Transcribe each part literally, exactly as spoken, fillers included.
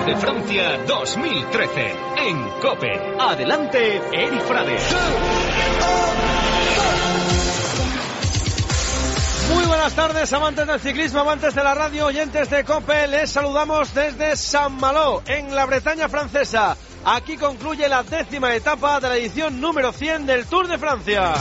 Tour de Francia dos mil trece en COPE. Adelante, Eri Frade. Muy buenas tardes, amantes del ciclismo, amantes de la radio, oyentes de COPE. Les saludamos desde Saint-Malo, en la Bretaña francesa. Aquí concluye la décima etapa de la edición número cien del Tour de Francia.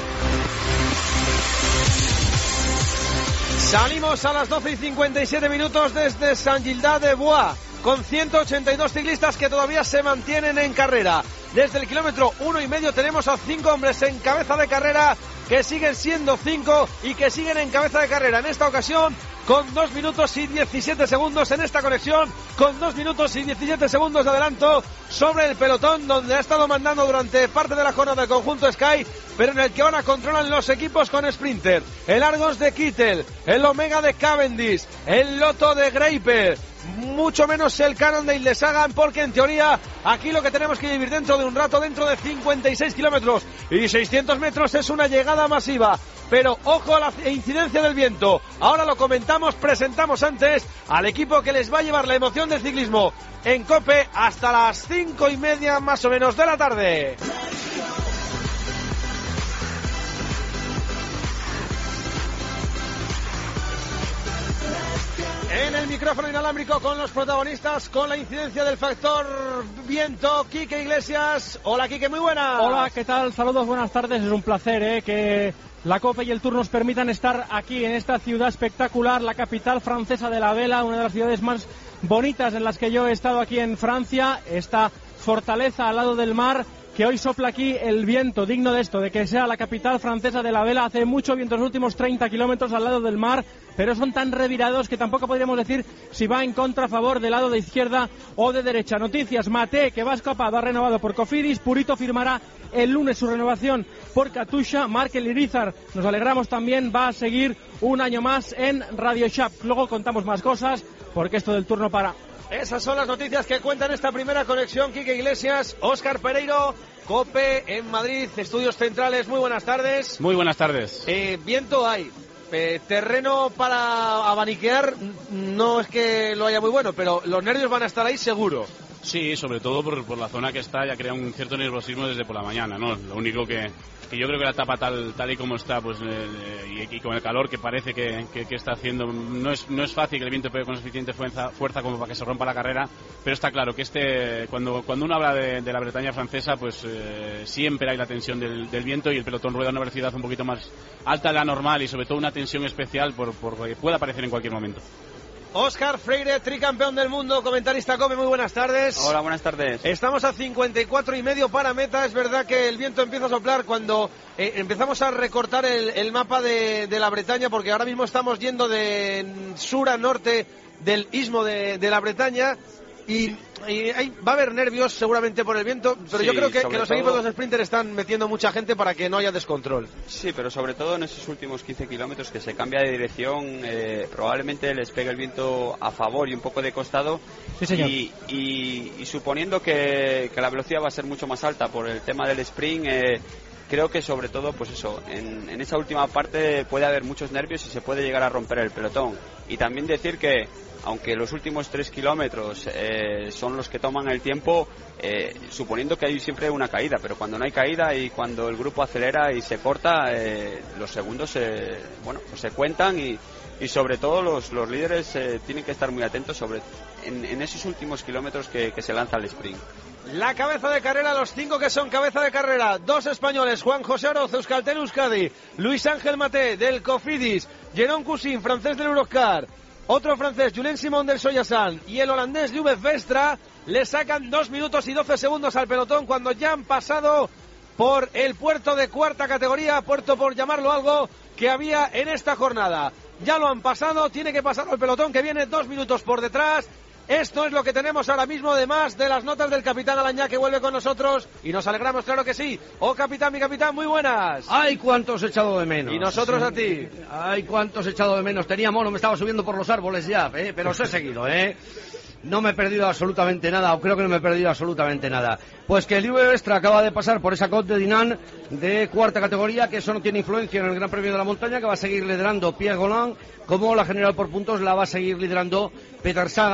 Salimos a las doce y cincuenta y siete minutos desde Saint-Gildas-de-Bois, con ciento ochenta y dos ciclistas que todavía se mantienen en carrera. Desde el kilómetro uno y medio tenemos a cinco hombres en cabeza de carrera, que siguen siendo cinco y que siguen en cabeza de carrera. En esta ocasión, con dos minutos y diecisiete segundos en esta conexión, con dos minutos y diecisiete segundos de adelanto sobre el pelotón, donde ha estado mandando durante parte de la jornada el conjunto Sky, pero en el que ahora controlan los equipos con Sprinter. El Argos de Kittel, el Omega de Cavendish, el Lotto de Greipel, mucho menos el Cannondale de Sagan, porque en teoría aquí lo que tenemos que vivir dentro de un rato, dentro de cincuenta y seis kilómetros y seiscientos metros, es una llegada masiva. Pero ojo a la incidencia del viento. Ahora lo comentamos, presentamos antes al equipo que les va a llevar la emoción del ciclismo en COPE hasta las cinco y media más o menos de la tarde. En el micrófono inalámbrico con los protagonistas, con la incidencia del factor viento, Quique Iglesias. Hola Quique, muy buenas. Hola, ¿qué tal? Saludos, buenas tardes. Es un placer ¿eh? que la COPE y el Tour nos permitan estar aquí en esta ciudad espectacular, la capital francesa de la vela, una de las ciudades más bonitas en las que yo he estado aquí en Francia. Esta fortaleza al lado del mar, que hoy sopla aquí el viento, digno de esto, de que sea la capital francesa de la vela. Hace mucho viento en los últimos treinta kilómetros al lado del mar, pero son tan revirados que tampoco podríamos decir si va en contra, a favor, del lado de izquierda o de derecha. Noticias: Mate, que va escapado, ha renovado por Cofidis. Purito firmará el lunes su renovación por Katusha. Markel Irizar, nos alegramos también, va a seguir un año más en Radio Shop. Luego contamos más cosas, porque esto del turno para. Esas son las noticias que cuentan esta primera conexión. Quique Iglesias, Óscar Pereiro, COPE en Madrid, estudios centrales. Muy buenas tardes. Muy buenas tardes. Eh, viento hay. Eh, terreno para abaniquear no es que lo haya muy bueno, pero los nervios van a estar ahí seguro. Sí, sobre todo por, por la zona que está, ya crea un cierto nerviosismo desde por la mañana, ¿no? Lo único que, que yo creo que la etapa tal tal y como está, pues eh, y, y con el calor que parece que, que, que está haciendo, no es no es fácil que el viento pegue con suficiente fuerza, fuerza como para que se rompa la carrera, pero está claro que este cuando cuando uno habla de, de la Bretaña francesa, pues eh, siempre hay la tensión del, del viento, y el pelotón rueda a una velocidad un poquito más alta de la normal, y sobre todo una tensión especial por, por que pueda aparecer en cualquier momento. Óscar Freire, tricampeón del mundo, comentarista COPE, muy buenas tardes. Hola, buenas tardes. Estamos a cincuenta y cuatro y medio para meta. Es verdad que el viento empieza a soplar cuando eh, empezamos a recortar el, el mapa de, de la Bretaña, porque ahora mismo estamos yendo de sur a norte del istmo de, de la Bretaña, y, y hay, va a haber nervios seguramente por el viento, pero sí, yo creo que, que los todo... equipos de los sprinters están metiendo mucha gente para que no haya descontrol. Sí, pero sobre todo en esos últimos quince kilómetros que se cambia de dirección, eh, probablemente les pegue el viento a favor y un poco de costado. Sí, señor. Y, y, y suponiendo que, que la velocidad va a ser mucho más alta por el tema del sprint, eh, creo que sobre todo, pues eso, en, en esa última parte puede haber muchos nervios y se puede llegar a romper el pelotón. Y también decir que aunque los últimos tres kilómetros eh, son los que toman el tiempo, eh, suponiendo que hay siempre una caída, pero cuando no hay caída y cuando el grupo acelera y se corta, eh, los segundos se, bueno, pues se cuentan, y, y sobre todo los, los líderes eh, tienen que estar muy atentos sobre en, en esos últimos kilómetros que, que se lanza el sprint. La cabeza de carrera, los cinco que son cabeza de carrera, dos españoles: Juan José Oroz, Euskaltel Euskadi, Luis Ángel Mate del Cofidis, Jeroen Cousin, francés del Eurocar, otro francés, Julien Simon del Soyasan, y el holandés Ljubeth Vestra. Le sacan dos minutos y doce segundos al pelotón cuando ya han pasado por el puerto de cuarta categoría, puerto por llamarlo algo, que había en esta jornada. Ya lo han pasado, tiene que pasar el pelotón, que viene dos minutos por detrás. Esto es lo que tenemos ahora mismo, además de las notas del capitán Alañá, que vuelve con nosotros, y nos alegramos, claro que sí. Oh, capitán, mi capitán, muy buenas. Ay, cuántos he echado de menos. Y nosotros a ti. Ay, cuántos he echado de menos. Tenía mono, me estaba subiendo por los árboles ya, ¿eh? Pero os he seguido, ¿eh? No me he perdido absolutamente nada, o creo que no me he perdido absolutamente nada. Pues que el Ljubeth Vestra acaba de pasar por esa Côte de Dinan de cuarta categoría, que eso no tiene influencia en el Gran Premio de la Montaña, que va a seguir liderando Pierre Golin, como la general por puntos la va a seguir liderando Peter Sagan,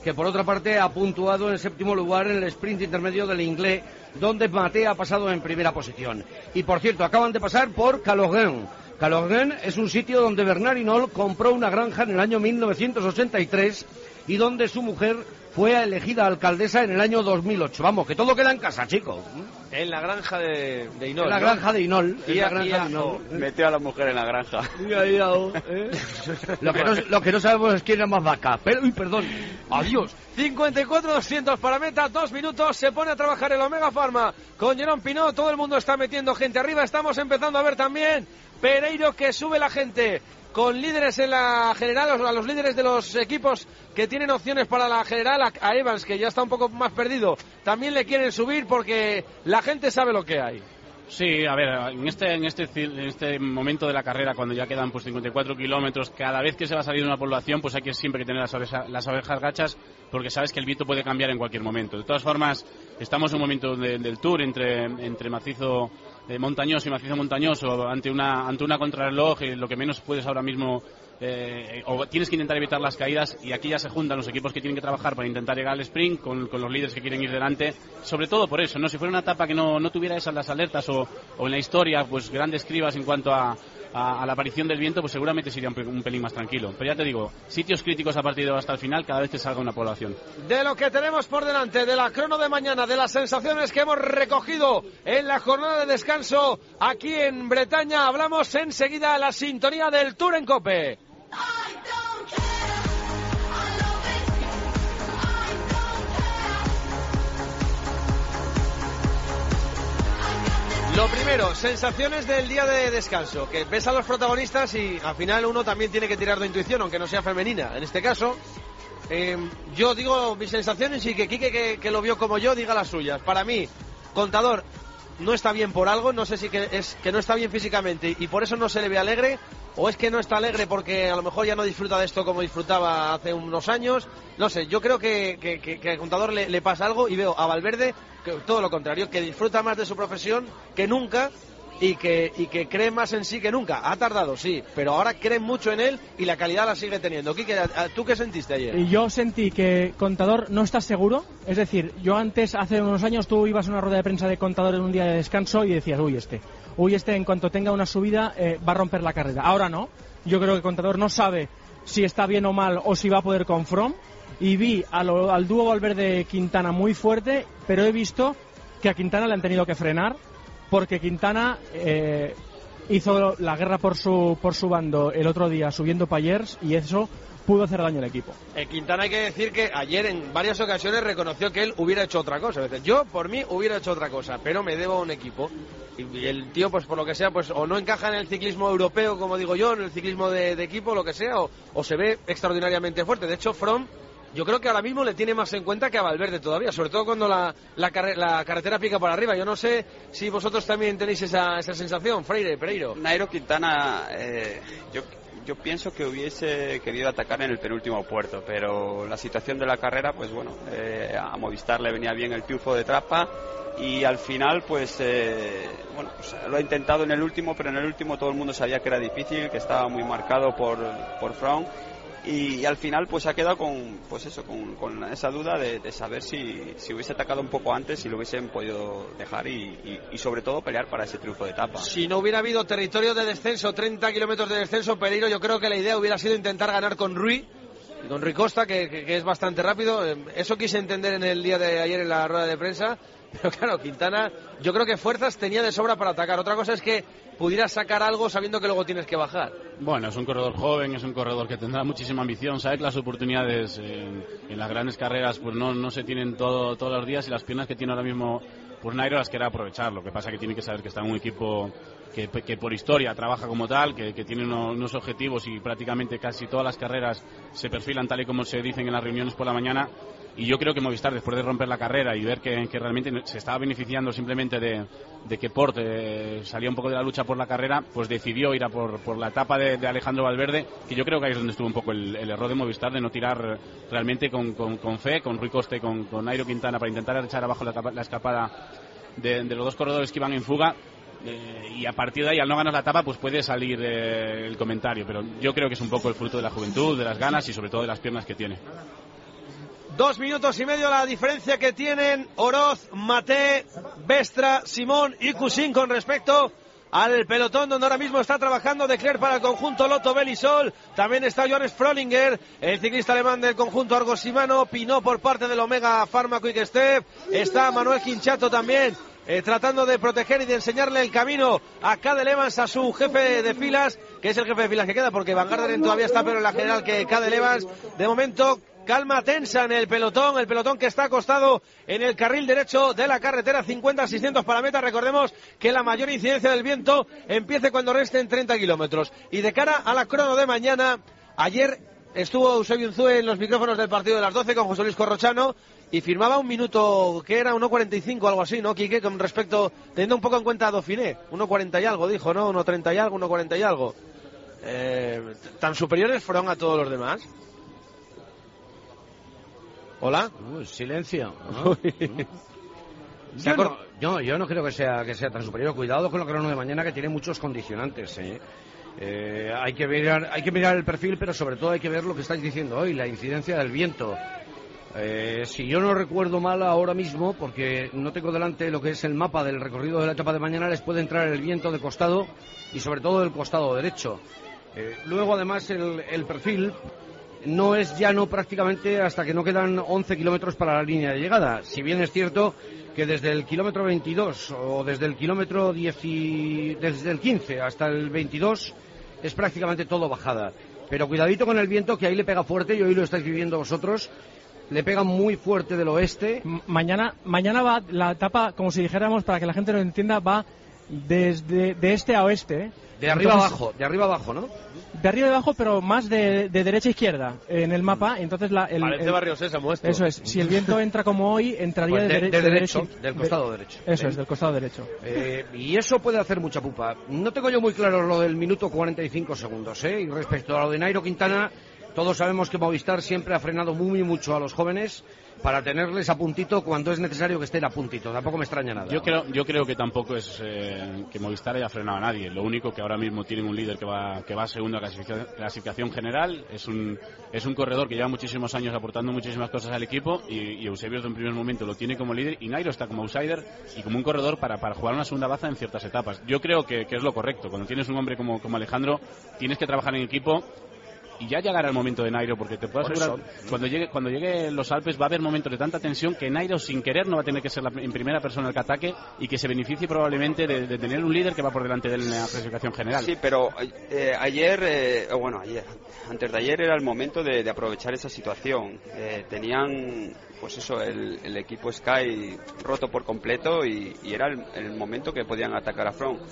que por otra parte ha puntuado en séptimo lugar en el sprint intermedio del inglés, donde Maté ha pasado en primera posición. Y por cierto, acaban de pasar por Calogren. Calogren es un sitio donde Bernard Hinault compró una granja en el año mil novecientos ochenta y tres y donde su mujer fue elegida alcaldesa en el año dos mil ocho. Vamos, que todo queda en casa, chicos. En la granja de, de Hinault. En la ¿no? granja de Hinault. Y la a, granja y a, de Hinault. Metió a la mujer en la granja. ¿eh? lo, que no, lo que no sabemos es quién era más vaca. Pero, uy, perdón. Adiós. cincuenta y cuatro doscientos para meta, dos minutos, se pone a trabajar el Omega Pharma con Jerón Pinot, todo el mundo está metiendo gente arriba, estamos empezando a ver también Pereiro que sube la gente, con líderes en la general, a los líderes de los equipos que tienen opciones para la general, a, a Evans, que ya está un poco más perdido, también le quieren subir porque la gente sabe lo que hay. Sí, a ver, en este, en este en este momento de la carrera, cuando ya quedan pues cincuenta y cuatro kilómetros, cada vez que se va a salir de una población, pues hay que siempre que tener las orejas, las orejas gachas, porque sabes que el viento puede cambiar en cualquier momento. De todas formas, estamos en un momento de, del Tour entre, entre macizo eh, montañoso y macizo montañoso, ante una, ante una contrarreloj, eh, lo que menos puedes ahora mismo... Eh, o tienes que intentar evitar las caídas, y aquí ya se juntan los equipos que tienen que trabajar para intentar llegar al sprint con, con los líderes que quieren ir delante, sobre todo por eso, no si fuera una etapa que no, no tuviera esas las alertas o, o en la historia pues grandes cribas en cuanto a, a, a la aparición del viento, pues seguramente sería un, un pelín más tranquilo, pero ya te digo, sitios críticos a partir de hasta el final cada vez que salga una población. De lo que tenemos por delante, de la crono de mañana, de las sensaciones que hemos recogido en la jornada de descanso aquí en Bretaña, hablamos enseguida a la sintonía del Tour en COPE. Lo primero, sensaciones del día de descanso, que ves a los protagonistas y al final uno también tiene que tirar de intuición, aunque no sea femenina. En este caso, eh, yo digo mis sensaciones y que Quique, que, que lo vio como yo, diga las suyas. Para mí, Contador no está bien por algo, no sé si que es que no está bien físicamente y por eso no se le ve alegre, o es que no está alegre porque a lo mejor ya no disfruta de esto como disfrutaba hace unos años. No sé, yo creo que, que, que, que al Contador le, le pasa algo y veo a Valverde que, todo lo contrario, que disfruta más de su profesión que nunca y que, y que cree más en sí que nunca. Ha tardado, sí, pero ahora cree mucho en él y la calidad la sigue teniendo. Quique, ¿tú qué sentiste ayer? Yo sentí que Contador no está seguro, es decir, yo antes, hace unos años, tú ibas a una rueda de prensa de Contador en un día de descanso y decías, uy, este, uy, este en cuanto tenga una subida eh, va a romper la carrera. Ahora no, yo creo que Contador no sabe si está bien o mal o si va a poder con Froome, y vi a lo, al dúo Valverde-Quintana muy fuerte, pero he visto que a Quintana le han tenido que frenar, porque Quintana eh, hizo la guerra por su por su bando el otro día subiendo Payers y eso pudo hacer daño al equipo. Eh, Quintana hay que decir que ayer en varias ocasiones reconoció que él hubiera hecho otra cosa. Es decir, yo por mí hubiera hecho otra cosa, pero me debo a un equipo. Y, y el tío, pues por lo que sea, pues o no encaja en el ciclismo europeo, como digo yo, en el ciclismo de, de equipo, lo que sea, o, o se ve extraordinariamente fuerte. De hecho, Froome, yo creo que ahora mismo le tiene más en cuenta que a Valverde todavía, sobre todo cuando la, la, carre, la carretera pica por arriba. Yo no sé si vosotros también tenéis esa, esa sensación, Freire, Pereiro. Nairo Quintana, eh, yo, yo pienso que hubiese querido atacar en el penúltimo puerto, pero la situación de la carrera, pues bueno, eh, a Movistar le venía bien el triunfo de Trapa y al final, pues, eh, bueno, pues lo ha intentado en el último, pero en el último todo el mundo sabía que era difícil, que estaba muy marcado por, por Froome. Y, y al final pues ha quedado con pues eso con, con esa duda de, de saber si, si hubiese atacado un poco antes, si lo hubiesen podido dejar y, y, y sobre todo pelear para ese triunfo de etapa. Si no hubiera habido territorio de descenso, treinta kilómetros de descenso, Pereiro, yo creo que la idea hubiera sido intentar ganar con Rui, con Rui Costa, que, que, que es bastante rápido. Eso quise entender en el día de ayer en la rueda de prensa, pero claro, Quintana yo creo que fuerzas tenía de sobra para atacar. Otra cosa es que pudieras sacar algo sabiendo que luego tienes que bajar. Bueno, es un corredor joven, es un corredor que tendrá muchísima ambición, sabe que las oportunidades en, en las grandes carreras pues no, no se tienen todo, todos los días, y las piernas que tiene ahora mismo pues Nairo las quiere aprovechar. Lo que pasa es que tiene que saber que está en un equipo que, que por historia trabaja como tal, que, que tiene unos, unos objetivos y prácticamente casi todas las carreras se perfilan tal y como se dicen en las reuniones por la mañana. Y yo creo que Movistar, después de romper la carrera y ver que, que realmente se estaba beneficiando simplemente de, de que Port eh, salía un poco de la lucha por la carrera, pues decidió ir a por, por la etapa de, de Alejandro Valverde, que yo creo que ahí es donde estuvo un poco el, el error de Movistar, de no tirar realmente con, con, con fe, con Rui Costa y con, con Nairo Quintana para intentar echar abajo la, la escapada de, de los dos corredores que iban en fuga. Eh, y a partir de ahí, al no ganar la etapa, pues puede salir eh, el comentario, pero yo creo que es un poco el fruto de la juventud, de las ganas y sobre todo de las piernas que tiene. Dos minutos y medio la diferencia que tienen Oroz, Maté, Vestra, Simón y Cousin con respecto al pelotón donde ahora mismo está trabajando De Clercq para el conjunto Lotto Belisol. También está Johannes Frolinger, el ciclista alemán del conjunto Argo Shimano. Pinot por parte del Omega Pharma Quick Step. Está Manuel Quinchato también eh, tratando de proteger y de enseñarle el camino a Cadel Evans, a su jefe de filas, que es el jefe de filas que queda, porque Van Garderen todavía está peor en la general que Cadel Evans. De momento, calma tensa en el pelotón, el pelotón que está acostado en el carril derecho de la carretera, cincuenta a seiscientos para la meta. Recordemos que la mayor incidencia del viento empiece cuando resten treinta kilómetros. Y de cara a la crono de mañana, ayer estuvo Eusebio Unzúe en los micrófonos del partido de las doce con José Luis Corrochano y firmaba un minuto que era uno cuarenta y cinco, algo así, ¿no, Quique? Con respecto, teniendo un poco en cuenta a Dauphiné, uno cuarenta y algo, dijo, ¿no? uno treinta y algo, uno cuarenta y algo. Eh, ¿Tan superiores fueron a todos los demás? ¿Hola? Uh, silencio, ¿no? yo, no, yo, yo no creo que sea que sea tan superior. Cuidado con la crono de mañana, que tiene muchos condicionantes, ¿eh? Eh, hay que mirar, hay que mirar el perfil, pero sobre todo hay que ver lo que estáis diciendo hoy, la incidencia del viento. Eh, si yo no recuerdo mal ahora mismo, porque no tengo delante lo que es el mapa del recorrido de la etapa de mañana, les puede entrar el viento de costado y sobre todo del costado derecho. Eh, luego, además, el, el perfil no es llano prácticamente hasta que no quedan once kilómetros para la línea de llegada. Si bien es cierto que desde el kilómetro veintidós o desde el kilómetro diez y, desde el quince hasta el veintidós es prácticamente todo bajada. Pero cuidadito con el viento, que ahí le pega fuerte, y hoy lo estáis viviendo vosotros. Le pega muy fuerte del oeste. Mañana, mañana va la etapa, como si dijéramos, para que la gente lo entienda, va desde de este a oeste, ¿eh? De arriba Entonces, abajo, de arriba abajo, ¿no? De arriba abajo, pero más de, de derecha a izquierda en el mapa. Entonces la, el, Parece el, Barrio Sésamo esto. Eso es. Si el viento entra como hoy, entraría pues de, de, de, de, de derecho, derecho, del costado de, derecho. Eso ¿eh? es, del costado derecho. Eh, y eso puede hacer mucha pupa. No tengo yo muy claro lo del minuto cuarenta y cinco segundos, ¿eh? Y respecto a lo de Nairo Quintana, todos sabemos que Movistar siempre ha frenado muy mucho a los jóvenes para tenerles a puntito cuando es necesario que estén a puntito. Tampoco me extraña nada. Yo creo, yo creo que tampoco es eh, que Movistar haya frenado a nadie. Lo único que ahora mismo tienen un líder que va que va segundo a clasificación, clasificación general. Es un es un corredor que lleva muchísimos años aportando muchísimas cosas al equipo, y, y Eusebio desde un primer momento lo tiene como líder, y Nairo está como outsider y como un corredor para, para jugar una segunda baza en ciertas etapas. Yo creo que, que es lo correcto. Cuando tienes un hombre como, como Alejandro, tienes que trabajar en equipo. Y ya llegará el momento de Nairo, porque te puedo asegurar, cuando llegue, cuando llegue los Alpes va a haber momentos de tanta tensión que Nairo sin querer no va a tener que ser la, en primera persona el que ataque, y que se beneficie probablemente de, de tener un líder que va por delante de él en la clasificación general. Sí, pero eh, ayer, eh, bueno, ayer, antes de ayer era el momento de, de aprovechar esa situación. Eh, tenían, pues eso, el, el equipo Sky roto por completo, y, y era el, el momento que podían atacar a Froome.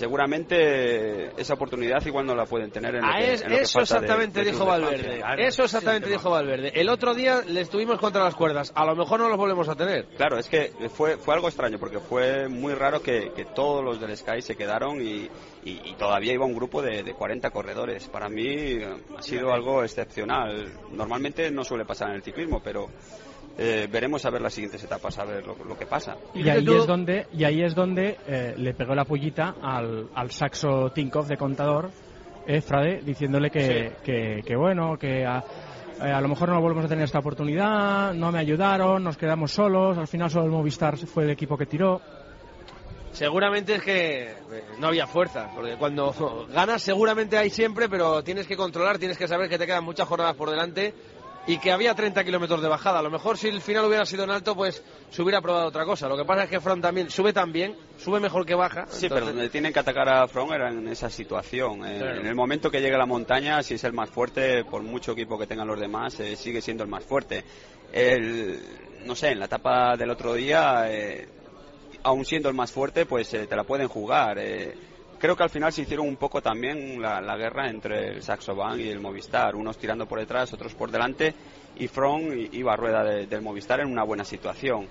Seguramente esa oportunidad igual no la pueden tener en lo que, es, en lo que eso exactamente de, de dijo Valverde. Francia. Eso exactamente dijo Valverde. El otro día le estuvimos contra las cuerdas. A lo mejor no los volvemos a tener. Claro, es que fue fue algo extraño, porque fue muy raro que, que todos los del Sky se quedaron y, y, y todavía iba un grupo de, de cuarenta corredores. Para mí ha sido algo excepcional. Normalmente no suele pasar en el ciclismo, pero Eh, veremos a ver las siguientes etapas, a ver lo, lo que pasa. Y ahí es donde, y ahí es donde eh, le pegó la pullita al, al saxo Tinkoff de Contador, eh, Frade, diciéndole que, sí. que, que bueno, que a, eh, a lo mejor no volvemos a tener esta oportunidad, no me ayudaron, nos quedamos solos, al final solo el Movistar fue el equipo que tiró. Seguramente es que no había fuerza, porque cuando ganas seguramente hay siempre, pero tienes que controlar, tienes que saber que te quedan muchas jornadas por delante y que había treinta kilómetros de bajada. A lo mejor si el final hubiera sido en alto, pues se hubiera probado otra cosa. Lo que pasa es que Froome también sube tan bien, sube mejor que baja. Sí, entonces... pero donde tienen que atacar a Froome era en esa situación. Eh, claro. En el momento que llegue a la montaña, si es el más fuerte, por mucho equipo que tengan los demás, eh, sigue siendo el más fuerte. El, no sé, en la etapa del otro día, eh, aún siendo el más fuerte, pues eh, te la pueden jugar. Eh, Creo que al final se hicieron un poco también la, la guerra entre el Saxo Bank y el Movistar, unos tirando por detrás, otros por delante, y Froome iba a rueda de, del Movistar en una buena situación.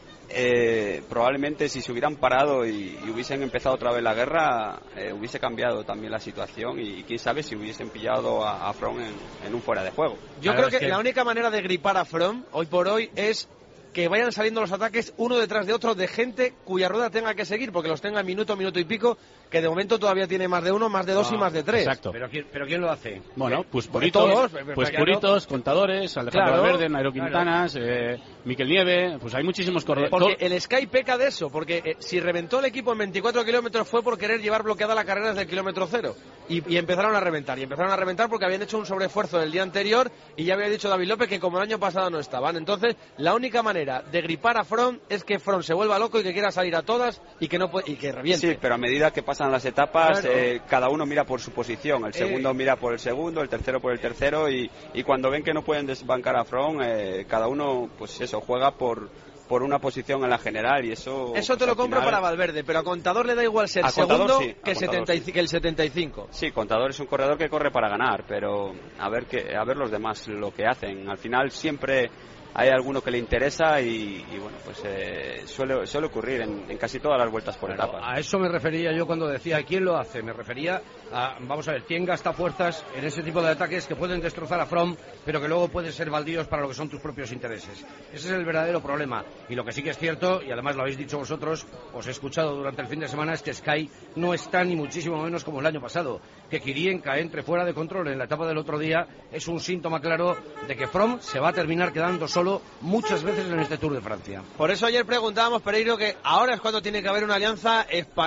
Eh, probablemente si se hubieran parado y, y hubiesen empezado otra vez la guerra, eh, hubiese cambiado también la situación, y, y quién sabe si hubiesen pillado a, a Froome en, en un fuera de juego. Yo claro, creo que, que la única manera de gripar a Froome hoy por hoy es que vayan saliendo los ataques uno detrás de otro de gente cuya rueda tenga que seguir, porque los tenga minuto, minuto y pico, que de momento todavía tiene más de uno, más de dos no, y más de tres. Exacto. ¿Pero quién, pero quién lo hace? Bueno, pues Puritos, todos, pues Puritos, Contadores, Alejandro claro, Valverde, Nairo Quintanas, claro. eh, Miquel Nieve, pues hay muchísimos corredores. Porque el Sky peca de eso, porque eh, si reventó el equipo en veinticuatro kilómetros fue por querer llevar bloqueada la carrera desde el kilómetro cero. Y, y empezaron a reventar, y empezaron a reventar porque habían hecho un sobreesfuerzo el día anterior y ya había dicho David López que como el año pasado no estaban. Entonces, la única manera de gripar a Froome es que Froome se vuelva loco y que quiera salir a todas y que no puede, y que reviente. Sí, pero a medida que pasan las etapas, claro. eh, cada uno mira por su posición. El segundo eh... mira por el segundo, el tercero por el tercero, y, y cuando ven que no pueden desbancar a Froome, eh, cada uno, pues eso, juega por por una posición en la general y eso... Eso te pues, lo compro final... para Valverde, pero a Contador le da igual ser segundo Contador, sí, que, setenta y, sí. que el setenta y cinco. Sí, Contador es un corredor que corre para ganar, pero a ver que a ver los demás lo que hacen. Al final siempre hay alguno que le interesa y, y bueno, pues eh, suele, suele ocurrir en, en casi todas las vueltas por bueno, etapas. A eso me refería yo cuando decía ¿quién lo hace? Me refería a, vamos a ver, ¿quién gasta fuerzas en ese tipo de ataques que pueden destrozar a Froome, pero que luego pueden ser baldíos para lo que son tus propios intereses? Ese es el verdadero problema. Y lo que sí que es cierto, y además lo habéis dicho vosotros, os he escuchado durante el fin de semana, es que Sky no está ni muchísimo menos como el año pasado. Que Kirienka entre fuera de control en la etapa del otro día es un síntoma claro de que Froome se va a terminar quedando solo muchas veces en este Tour de Francia. Por eso ayer preguntábamos, Pereiro, que ahora es cuando tiene que haber una alianza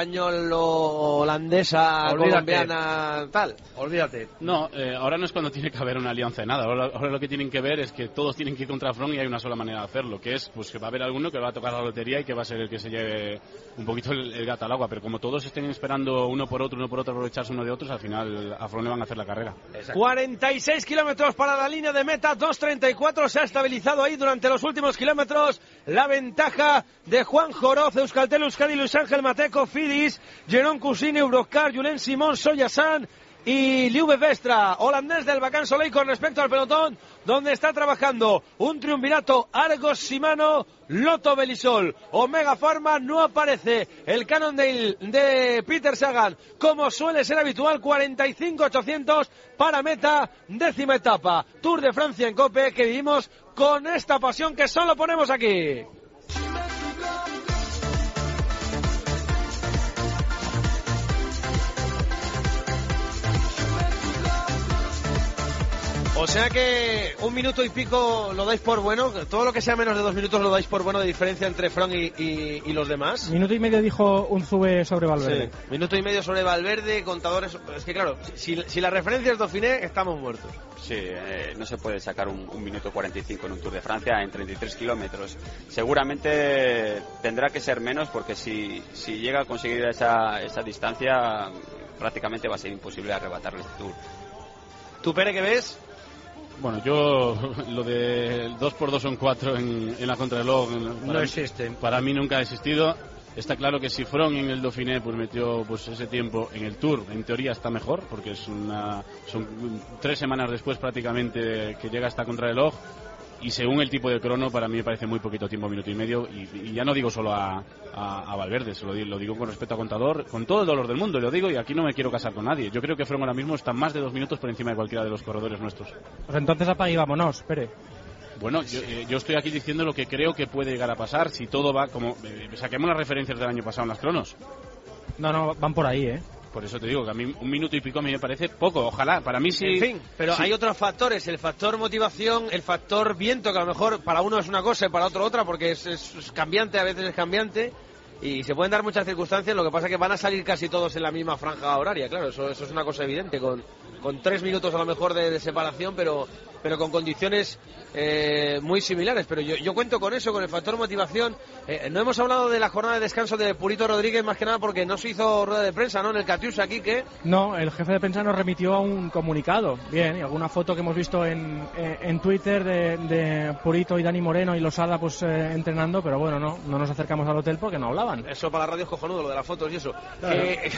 español-holandesa, colombiana, tal. Olvídate. No, eh, ahora no es cuando tiene que haber una alianza de nada. Ahora, ahora lo que tienen que ver es que todos tienen que ir contra Froome y hay una sola manera de hacerlo, que es pues que va a haber alguno que va a tocar la lotería y que va a ser el que se lleve un poquito el, el gato al agua. Pero como todos estén esperando uno por otro, uno por otro, aprovecharse uno de otros, al final a Froome le van a hacer la carrera. Exacto. cuarenta y seis kilómetros para la línea de meta, dos treinta y cuatro, se ha estabilizado ahí durante los últimos kilómetros la ventaja de Juan Joroz, Euskaltel Euskadi, Luis Ángel Mateco, Fidis, Jeroen Cusine, Eurocar, Julen Simón, Soyasan y Liuve Vestra, holandés del Bacán Soleil, con respecto al pelotón, donde está trabajando un triunvirato Argos Shimano, Lotto Belisol, Omega Pharma. No aparece el Cannondale de Peter Sagan, como suele ser habitual. Cuarenta y cinco ochocientos para meta, décima etapa, Tour de Francia en COPE, que vivimos con esta pasión que solo ponemos aquí. O sea que un minuto y pico lo dais por bueno, todo lo que sea menos de dos minutos lo dais por bueno de diferencia entre Froome y, y, y los demás. Minuto y medio dijo Unzube sobre Valverde. Sí. Minuto y medio sobre Valverde, Contadores. Es que claro, si, si la referencia es Dauphiné, estamos muertos. Sí, eh, no se puede sacar un, un minuto cuarenta y cinco en un Tour de Francia en treinta y tres kilómetros. Seguramente tendrá que ser menos porque si, si llega a conseguir esa, esa distancia, prácticamente va a ser imposible arrebatarle este Tour. ¿Tú, Pere, qué ves? Bueno, yo lo de dos por dos son cuatro en, en la contrarreloj no existe. Para mí nunca ha existido. Está claro que si Froome en el Dauphiné pues metió pues ese tiempo en el Tour, en teoría está mejor porque es una son tres semanas después prácticamente que llega hasta contrarreloj. Y según el tipo de crono, para mí me parece muy poquito tiempo, minuto y medio. Y, y ya no digo solo a, a, a Valverde, se lo, lo digo con respecto a Contador, con todo el dolor del mundo, lo digo, y aquí no me quiero casar con nadie. Yo creo que Froome ahora mismo está más de dos minutos por encima de cualquiera de los corredores nuestros. Pues entonces apague y vámonos, Pere. Bueno, yo, eh, yo estoy aquí diciendo lo que creo que puede llegar a pasar si todo va como... Eh, saquemos las referencias del año pasado en las cronos. No, no, van por ahí, ¿eh? Por eso te digo que a mí un minuto y pico a mí me parece poco. Ojalá, para mí sí. En fin, pero sí. Hay otros factores. El factor motivación, el factor viento, que a lo mejor para uno es una cosa y para otro otra, porque es, es, es cambiante, a veces es cambiante. Y se pueden dar muchas circunstancias. Lo que pasa es que van a salir casi todos en la misma franja horaria. Claro, eso, eso es una cosa evidente. Con, con tres minutos a lo mejor de, de separación, pero, pero con condiciones eh, muy similares. Pero yo, yo cuento con eso, con el factor motivación. Eh, no hemos hablado de la jornada de descanso de Purito Rodríguez, más que nada porque no se hizo rueda de prensa, ¿no? En el Catiusa aquí, ¿qué? No, el jefe de prensa nos remitió a un comunicado. Bien, y alguna foto que hemos visto en, en Twitter de, de Purito y Dani Moreno y Losada pues eh, entrenando, pero bueno, no, no nos acercamos al hotel porque no hablaban. Eso para la radio es cojonudo, lo de las fotos y eso. Claro. Eh,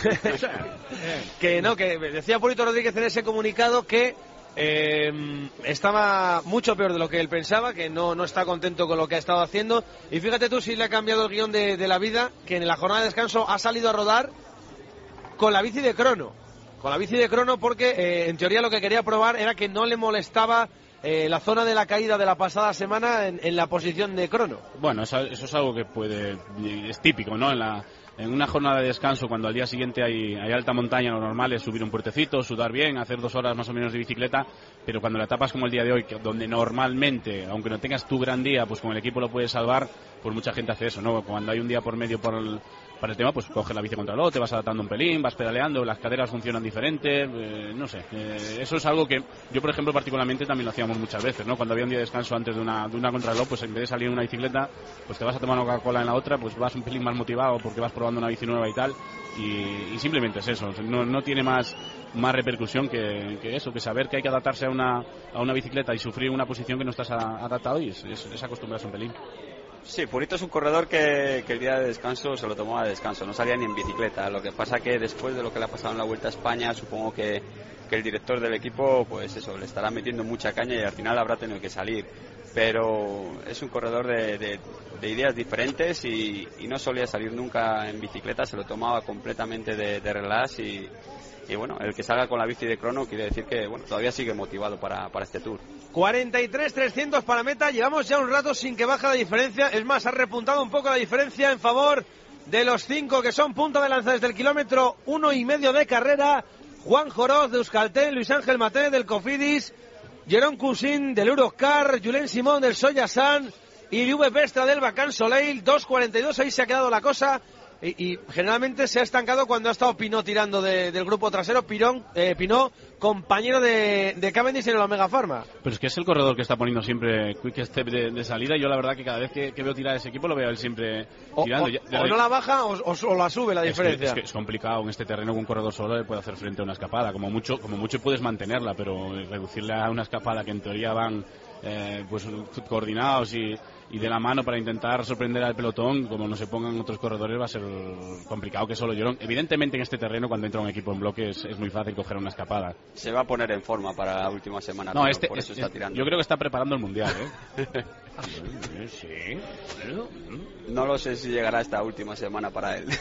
que no, que decía Purito Rodríguez en ese comunicado que Eh, estaba mucho peor de lo que él pensaba, que no, no está contento con lo que ha estado haciendo. Y fíjate tú si le ha cambiado el guión de, de la vida, que en la jornada de descanso ha salido a rodar con la bici de crono. Con la bici de crono porque eh, en teoría lo que quería probar era que no le molestaba eh, la zona de la caída de la pasada semana en, en la posición de crono. Bueno, eso, eso es algo que puede, es típico, ¿no? En la En una jornada de descanso, cuando al día siguiente hay, hay alta montaña, lo normal es subir un puertecito, sudar bien, hacer dos horas más o menos de bicicleta, pero cuando la etapas como el día de hoy, que, donde normalmente, aunque no tengas tu gran día, pues con el equipo lo puedes salvar, pues mucha gente hace eso, ¿no? Cuando hay un día por medio por el, para el tema, pues coges la bici contra el te vas adaptando un pelín, vas pedaleando, las caderas funcionan diferente, eh, no sé. Eh, eso es algo que yo, por ejemplo, particularmente también lo hacíamos muchas veces, ¿no? Cuando había un día de descanso antes de una, de una contrarreloj, pues en vez de salir en una bicicleta, pues te vas a tomar una Coca-Cola en la otra, pues vas un pelín más motivado porque vas probando una bici nueva y tal, y, y simplemente es eso, no, no tiene más, más repercusión que, que eso, que saber que hay que adaptarse a una, a una bicicleta y sufrir una posición que no estás a, adaptado y es, es, es acostumbrarse un pelín. Sí, Purito es un corredor que, que el día de descanso se lo tomaba de descanso, no salía ni en bicicleta. Lo que pasa que después de lo que le ha pasado en la Vuelta a España, supongo que, que el director del equipo, pues eso, le estará metiendo mucha caña y al final habrá tenido que salir. Pero es un corredor de, de, de ideas diferentes y, y no solía salir nunca en bicicleta, se lo tomaba completamente de, de relax y, y bueno, el que salga con la bici de crono quiere decir que bueno, todavía sigue motivado para, para este Tour. cuarenta y tres trescientos para meta, llevamos ya un rato sin que baje la diferencia, es más, ha repuntado un poco la diferencia en favor de los cinco que son punta de lanza desde el kilómetro uno y medio de carrera. Juan Joroz de Euskaltel, Luis Ángel Maté del Cofidis, Jerón Cousin del Eurocar, Julen Simón del Soyasan y Lluve Vestra del Vacan Soleil. Dos cuarenta y dos, ahí se ha quedado la cosa. Y, y generalmente se ha estancado cuando ha estado Pinot tirando de, del grupo trasero. Pirón, eh, Pinot, compañero de, de Cavendish en el Omega Pharma. Pero es que es el corredor que está poniendo siempre quick step de, de salida. Yo la verdad que cada vez que, que veo tirar ese equipo lo veo él siempre o, tirando. O, ya, ya o no la baja o, o, o la sube la es diferencia. Que, es que es complicado en este terreno que un corredor solo le puede hacer frente a una escapada. Como mucho, como mucho puedes mantenerla, pero reducirle a una escapada que en teoría van eh, pues coordinados y... y de la mano para intentar sorprender al pelotón, como no se pongan otros corredores, va a ser complicado que solo Llorón. Evidentemente en este terreno, cuando entra un equipo en bloque, es, es muy fácil coger una escapada. Se va a poner en forma para la última semana. No, este, por eso es, está tirando. Yo creo que está preparando el Mundial, ¿eh? Sí. No lo sé si llegará esta última semana para él.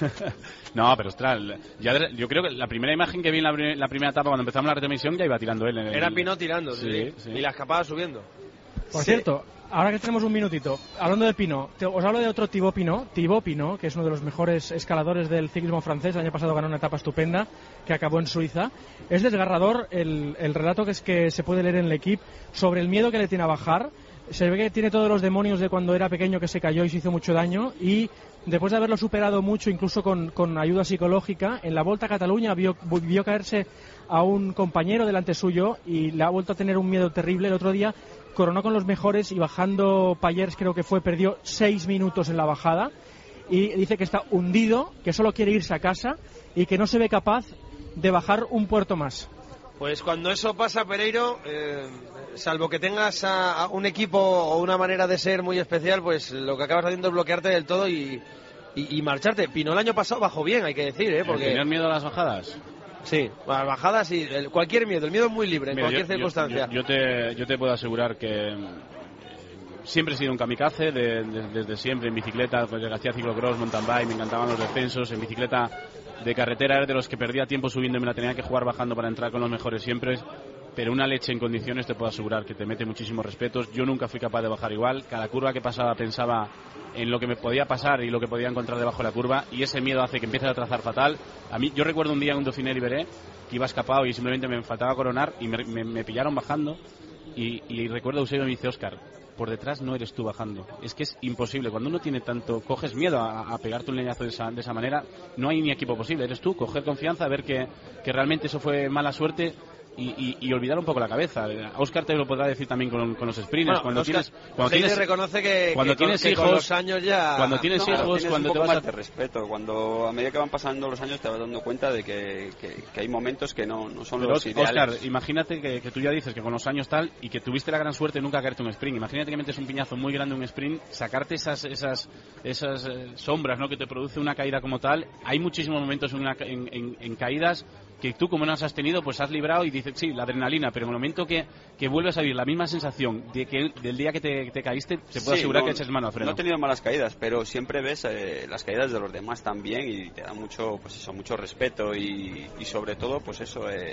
No, pero ostras, ya, yo creo que la primera imagen que vi en la, la primera etapa, cuando empezamos la retransmisión, ya iba tirando él. En el... Era Pinot tirando, sí, sí, sí. Y la escapada subiendo. Por Sí. cierto, ahora que tenemos un minutito, hablando de Pinot, te- os hablo de otro Thibaut Pinot, Thibaut Pinot, que es uno de los mejores escaladores del ciclismo francés. El año pasado ganó una etapa estupenda que acabó en Suiza. Es desgarrador el, el relato que es que se puede leer en el equipo sobre el miedo que le tiene a bajar. Se ve que tiene todos los demonios de cuando era pequeño, que se cayó y se hizo mucho daño, y después de haberlo superado mucho, incluso con, con ayuda psicológica, en la Volta a Cataluña vio, vio caerse a un compañero delante suyo y le ha vuelto a tener un miedo terrible. El otro día coronó con los mejores y bajando Payers, creo que fue, perdió seis minutos en la bajada y dice que está hundido, que solo quiere irse a casa y que no se ve capaz de bajar un puerto más. Pues cuando eso pasa, Pereiro, eh, salvo que tengas a, a un equipo o una manera de ser muy especial, pues lo que acabas haciendo es bloquearte del todo y, y, y marcharte. Pino el año pasado bajó bien, hay que decir, ¿eh? Porque... ¿Tener miedo a las bajadas? Sí, a las bajadas y el, cualquier miedo, el miedo es muy libre en Mira, cualquier yo, circunstancia. Yo, yo, yo, te, yo te puedo asegurar que siempre he sido un kamikaze, de, de, desde siempre en bicicleta, pues hacía ciclocross, mountain bike, me encantaban los descensos, en bicicleta de carretera era de los que perdía tiempo subiendo y me la tenía que jugar bajando para entrar con los mejores siempre, pero una leche en condiciones te puedo asegurar que te mete muchísimos respetos. Yo nunca fui capaz de bajar igual, cada curva que pasaba pensaba en lo que me podía pasar y lo que podía encontrar debajo de la curva, y ese miedo hace que empieces a trazar fatal. A mí, yo recuerdo un día en un Dauphiné Libéré que iba escapado y simplemente me faltaba coronar y me, me, me pillaron bajando y, y recuerdo a Eusebio y me dice: Óscar, por detrás no eres tú bajando. Es que es imposible. Cuando uno tiene tanto, coges miedo a, a pegarte un leñazo de esa, de esa manera, no hay ni equipo posible. Eres tú, coger confianza, ver que, que realmente eso fue mala suerte y, y, y olvidar un poco la cabeza. Óscar te lo podrá decir también con, con los sprints. Bueno, cuando Oscar, tienes, cuando Heide tienes, reconoce que, cuando que, tienes con, hijos, que con los años ya... cuando tienes No, hijos, tienes cuando un te poco vas más a... de respeto. Cuando a medida que van pasando los años te vas dando cuenta de que, que, que hay momentos que no, no son Pero, los ideales. Óscar, imagínate que, que tú ya dices que con los años tal y que tuviste la gran suerte de nunca caerte un sprint. Imagínate que metes un piñazo muy grande en un sprint, sacarte esas esas esas eh, sombras, ¿no?, que te produce una caída como tal. Hay muchísimos momentos en, una, en, en, en caídas que tú, como no has tenido, pues has librado y dices, sí, la adrenalina, pero en el momento que, que vuelves a vivir la misma sensación de que del día que te, te caíste, te puedo Sí, asegurar no, que eches mano al freno. No he tenido malas caídas, pero siempre ves eh, las caídas de los demás también y te da mucho, pues eso, mucho respeto y, y sobre todo, pues eso, eh,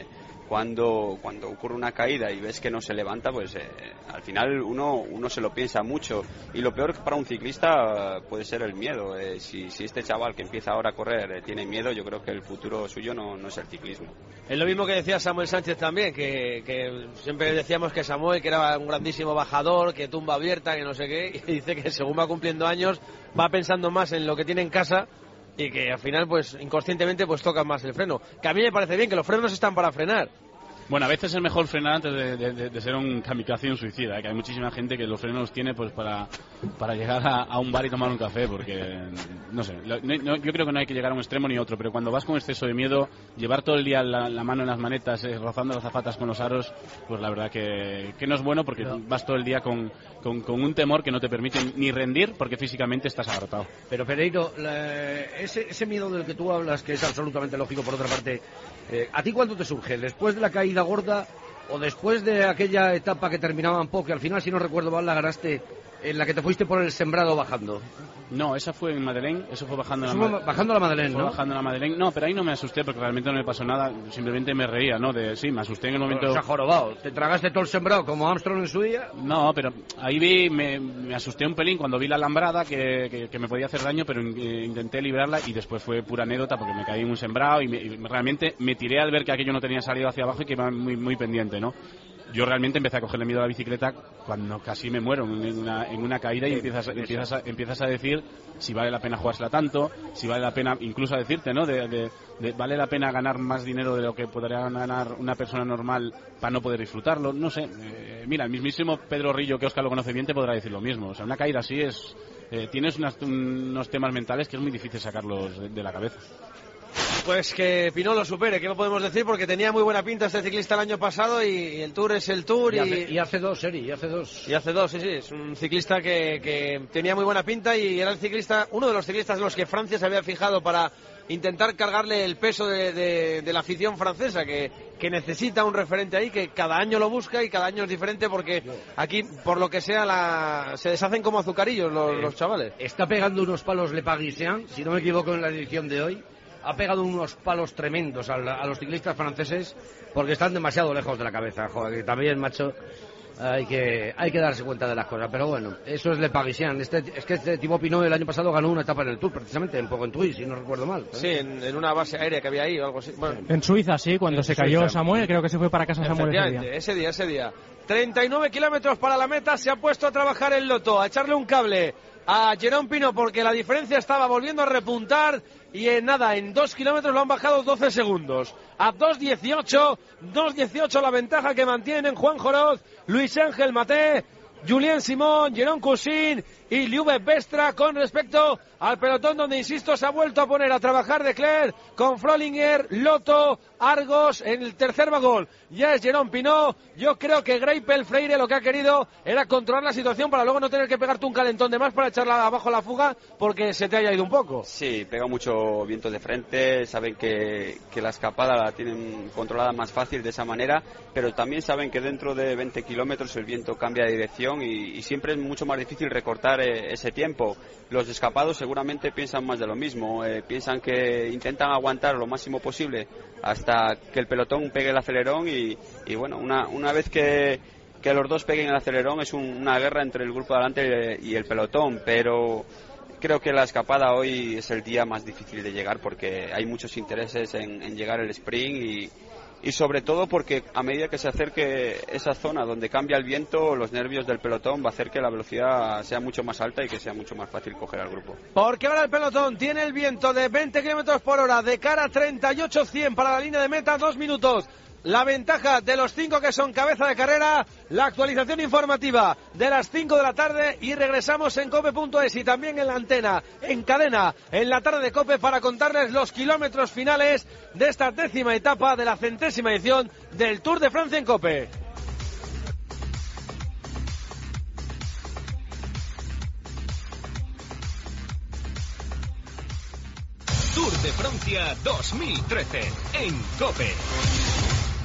cuando cuando ocurre una caída y ves que no se levanta, pues eh, al final uno uno se lo piensa mucho, y lo peor para un ciclista eh, puede ser el miedo. Eh, si, si este chaval que empieza ahora a correr eh, tiene miedo, yo creo que el futuro suyo no, no es el ciclismo. Es lo mismo que decía Samuel Sánchez también, que, que siempre decíamos que Samuel, que era un grandísimo bajador, que tumba abierta, que no sé qué, y dice que según va cumpliendo años va pensando más en lo que tiene en casa, y que al final pues inconscientemente pues toca más el freno, que a mí me parece bien, que los frenos están para frenar. Bueno, a veces es mejor frenar antes de, de, de ser un kamikaze y un suicida, ¿eh? Que hay muchísima gente que los frenos los tiene pues para, para llegar a, a un bar y tomar un café, porque, no sé, no, no, yo creo que no hay que llegar a un extremo ni a otro, pero cuando vas con exceso de miedo, llevar todo el día la, la mano en las manetas, eh, rozando las zapatas con los aros, pues la verdad que, que no es bueno, porque pero, vas todo el día con, con, con un temor que no te permite ni rendir, porque físicamente estás agotado. Pero Pereiro, la, ese, ese miedo del que tú hablas, que es absolutamente lógico por otra parte, eh, ¿a ti cuándo te surge? ¿Después de la caída gorda o después de aquella etapa que terminaba en Po, que al final, si no recuerdo mal, la ganaste, en la que te fuiste por el sembrado bajando? No, esa fue en Madeleine, eso fue bajando la Madeleine. Bajando la Madeleine, ¿no? Bajando la Madeleine. No, pero ahí no me asusté porque realmente no me pasó nada, simplemente me reía, ¿no? De, sí, me asusté en el momento... Pero se ha jorobado, ¿te tragaste todo el sembrado como Armstrong en su día? No, pero ahí vi, me, me asusté un pelín cuando vi la alambrada que, que, que me podía hacer daño, pero in, intenté librarla y después fue pura anécdota porque me caí en un sembrado y, me, y realmente me tiré al ver que aquello no tenía salida hacia abajo y que iba muy, muy pendiente, ¿no? Yo realmente empecé a cogerle miedo a la bicicleta cuando casi me muero en una, en una caída y empiezas, empiezas, a, empiezas a decir si vale la pena jugársela tanto, si vale la pena, incluso a decirte, ¿no? De, de, de, vale la pena ganar más dinero de lo que podría ganar una persona normal para no poder disfrutarlo, no sé. Eh, mira, el mismísimo Pedro Rillo, que Óscar lo conoce bien, te podrá decir lo mismo. O sea, una caída así es... Eh, tienes unas, unos temas mentales que es muy difícil sacarlos de, de la cabeza. Pues que Pinot lo supere, que no podemos decir, porque tenía muy buena pinta este ciclista el año pasado y, y el Tour es el Tour. Y, y, hace, y hace dos, Eri, y hace dos. Y hace dos, sí, sí, es un ciclista que, que tenía muy buena pinta y era el ciclista, uno de los ciclistas en los que Francia se había fijado para intentar cargarle el peso de, de, de la afición francesa, que, que necesita un referente ahí, que cada año lo busca y cada año es diferente, porque aquí, por lo que sea, la, se deshacen como azucarillos los, eh, los chavales. Está pegando unos palos Le Parisien, si no me equivoco en la edición de hoy. Ha pegado unos palos tremendos a, la, a los ciclistas franceses porque están demasiado lejos de la cabeza. Joder, que también, macho, hay que hay que darse cuenta de las cosas. Pero bueno, eso es Le Parisien. Este, es que este Thibaut Pinot el año pasado ganó una etapa en el Tour, precisamente, en Pogentruy, si no recuerdo mal. ¿eh? Sí, en, en una base aérea que había ahí o algo así. Bueno, en Suiza, sí, cuando se cayó Suiza. Samuel, creo que se fue para casa Samuel ese día. ese día, ese día. treinta y nueve kilómetros para la meta, se ha puesto a trabajar el Lotto, a echarle un cable a Jérôme Pinot porque la diferencia estaba volviendo a repuntar y en nada, en dos kilómetros lo han bajado doce segundos. A dos dieciocho, dos dieciocho la ventaja que mantienen Juan Joroz, Luis Ángel Maté, Julien Simon, Jérôme Cousin y Liube Bestra con respecto al pelotón donde, insisto, se ha vuelto a poner a trabajar de Clerc con Frolinger, Lotto, Argos en el tercer vagón. Ya es Jérôme Pinot. Yo creo que Greipel Freire lo que ha querido era controlar la situación para luego no tener que pegarte un calentón de más para echarla abajo la fuga porque se te haya ido un poco. Sí, pega mucho viento de frente, saben que, que la escapada la tienen controlada más fácil de esa manera, pero también saben que dentro de veinte kilómetros el viento cambia de dirección y, y siempre es mucho más difícil recortar eh, ese tiempo. Los escapados seguramente piensan más de lo mismo, eh, piensan que intentan aguantar lo máximo posible hasta que el pelotón pegue el acelerón y, y bueno, una, una vez que, que los dos peguen el acelerón es un, una guerra entre el grupo de adelante y el pelotón, pero creo que la escapada hoy es el día más difícil de llegar porque hay muchos intereses en, en llegar el sprint y y sobre todo porque a medida que se acerque esa zona donde cambia el viento, los nervios del pelotón va a hacer que la velocidad sea mucho más alta y que sea mucho más fácil coger al grupo. Porque ahora el pelotón tiene el viento de veinte kilómetros por hora de cara a treinta y ocho cien para la línea de meta, dos minutos. La ventaja de los cinco que son cabeza de carrera, la actualización informativa de las cinco de la tarde y regresamos en cope punto es y también en la antena, en cadena, en la tarde de COPE para contarles los kilómetros finales de esta décima etapa de la centésima edición del Tour de Francia en COPE. Tour de Francia dos mil trece en COPE.